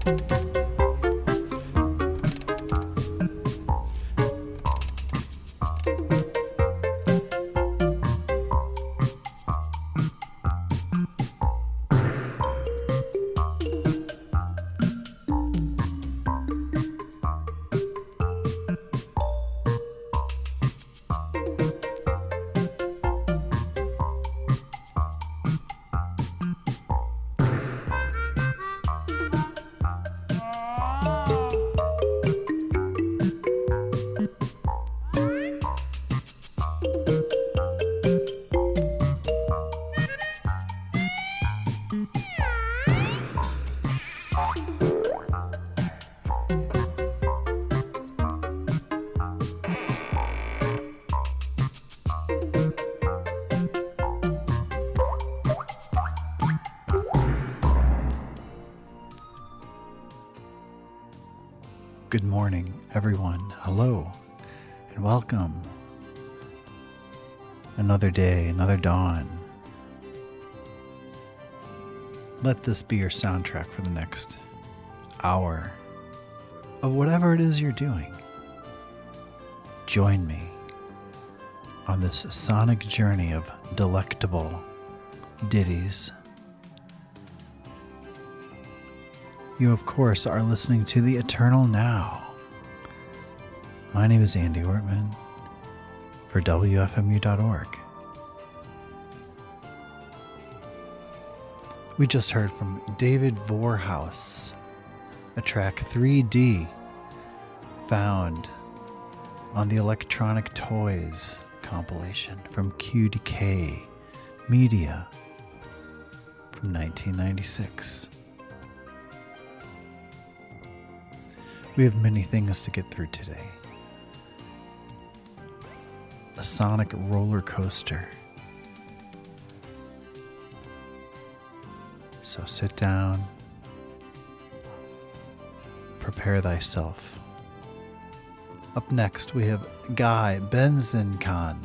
Good morning, everyone. Hello, and welcome. Another day, another dawn. Let this be your soundtrack for the next hour of whatever it is you're doing. Join me on this sonic journey of delectable ditties. You, of course, are listening to The Eternal Now. My name is Andy Ortman for WFMU.org. We just heard from David Vorhaus, a track 3D found on the Electronic Toys compilation from QDK Media from 1996. We have many things to get through today. A sonic roller coaster. So sit down, prepare thyself. Up next, we have Guy Benzinkhan.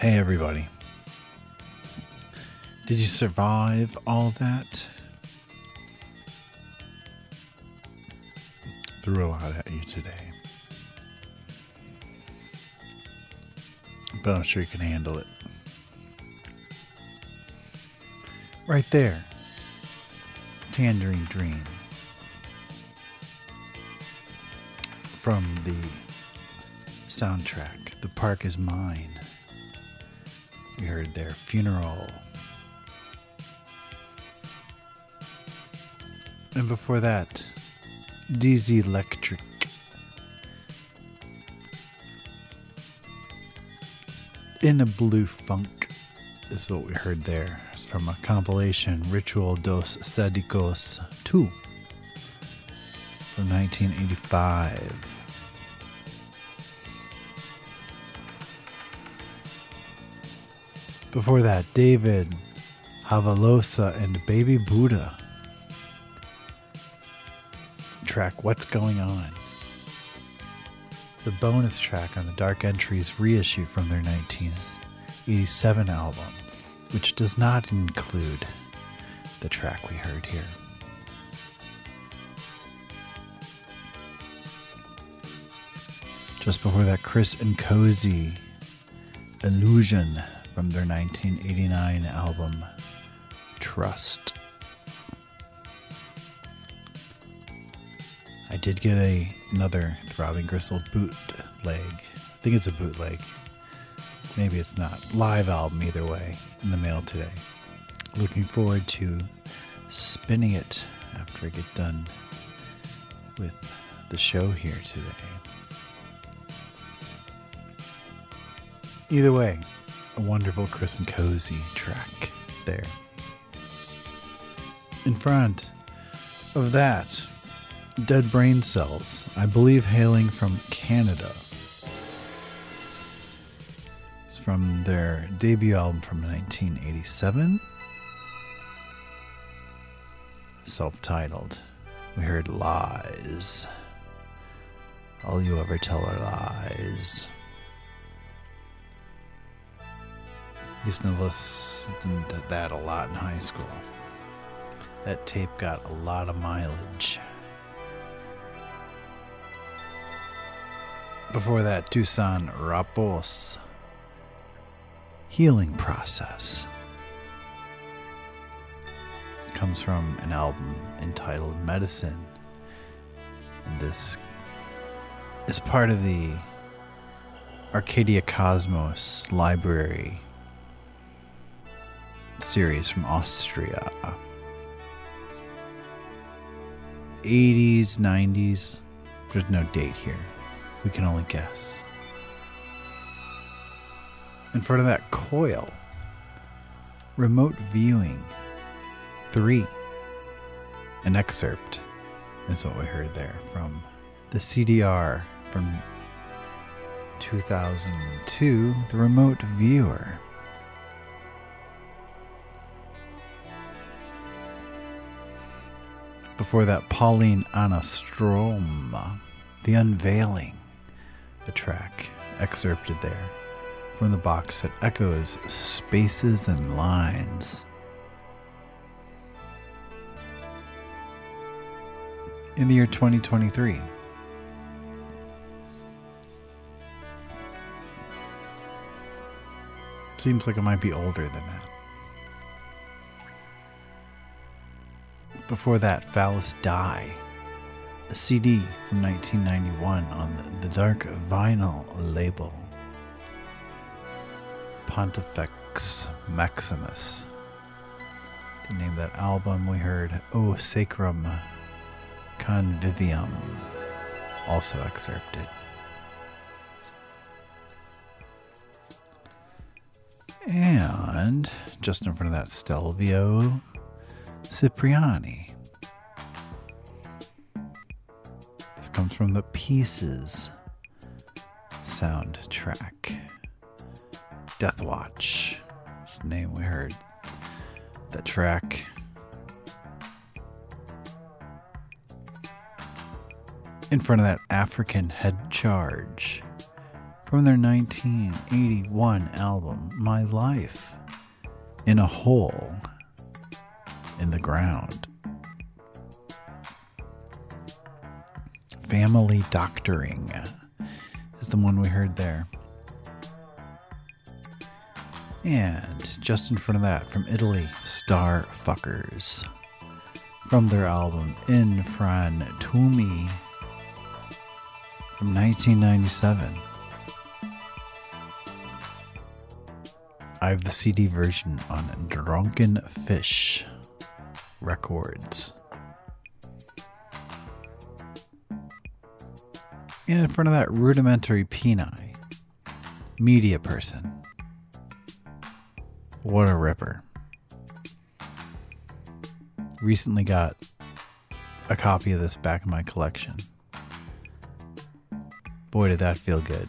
Hey everybody. Did you survive all that? Threw a lot at you today. But I'm sure you can handle it. Right there. Tangerine Dream. From the soundtrack, The Park Is Mine. We heard their Funeral. And before that, DZ Electric. In a Blue Funk is what we heard there. It's from a compilation, Ritual dos Sadicos 2 from 1985. Before that, David Havalosa and Baby Buddha. Track What's Going On. It's a bonus track on the Dark Entries reissue from their 1987 album, which does not include the track we heard here. Just before that, Chris and Cozy, Illusion, from their 1989 album, Trust. I did get another Throbbing Gristle bootleg. I think it's a bootleg. Maybe it's not. Live album either way in the mail today. Looking forward to spinning it after I get done with the show here today. Either way, a wonderful Chris and Cozy track there. In front of that, Dead Brain Cells, I believe hailing from Canada. It's from their debut album from 1987. Self-titled. We heard Lies. All you ever tell are lies. Used to listen to that a lot in high school. That tape got a lot of mileage. Before that, Tucson Rapos. Healing Process. Comes from an album entitled Medicine. And this is part of the Arcadia Cosmos Library series from Austria. 80s, 90s. There's no date here. We can only guess. In front of that, Coil. Remote Viewing 3. An excerpt is what we heard there from the CDR from 2002, The Remote Viewer. Before that, Pauline Anastrom, The Unveiling, the track excerpted there from the box set Echoes, Spaces and Lines. In the year 2023. Seems like it might be older than that. Before that, Phallus Die, a CD from 1991 on the Dark Vinyl label. Pontifex Maximus. The name of that album we heard, O Sacrum Convivium, also excerpted. And just in front of that, Stelvio Cipriani. This comes from the Pieces soundtrack. Deathwatch is the name we heard. That track. In front of that, African Head Charge. from their 1981 album, My Life in a Hole in the Ground. Family Doctoring is the one we heard there. And just in front of that, from Italy, Starfuckers, from their album In Frantumi from 1997. I have the CD version on Drunken Fish Records. And in front of that, Rudimentary Peni, Media Person. What a ripper. Recently got a copy of this back in my collection. Boy, did that feel good.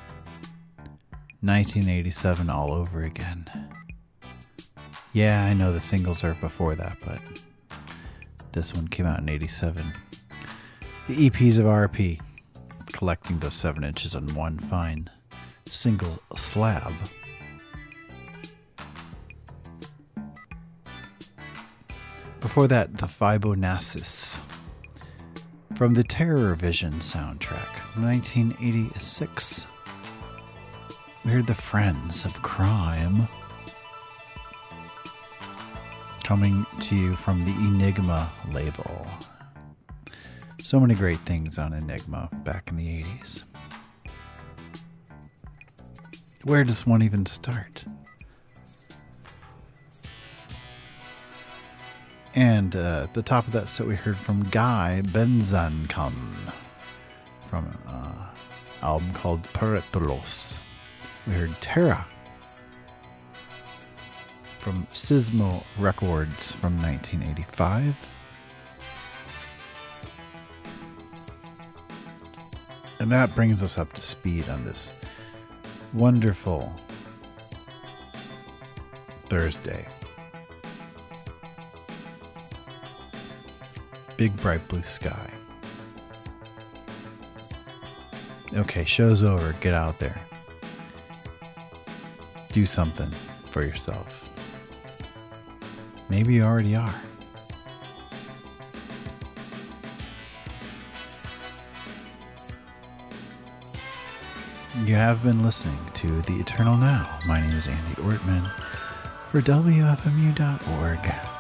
1987 all over again. Yeah, I know the singles are before that, but this one came out in 87. The EPs of RP, collecting those 7 inches on one fine single slab. Before that, the Fibonaccis from the Terror Vision soundtrack from 1986. We heard the Friends of Crime, coming to you from the Enigma label. So many great things on Enigma back in the 80s. Where does one even start? And at the top of that set, we heard from Guy Benzancon from an album called Peretolos. We heard Terra from Sismo Records from 1985. And that brings us up to speed on this wonderful Thursday. Big bright blue sky. Okay, show's over. Get out there. Do something for yourself. Maybe you already are. You have been listening to The Eternal Now. My name is Andy Ortman for WFMU.org.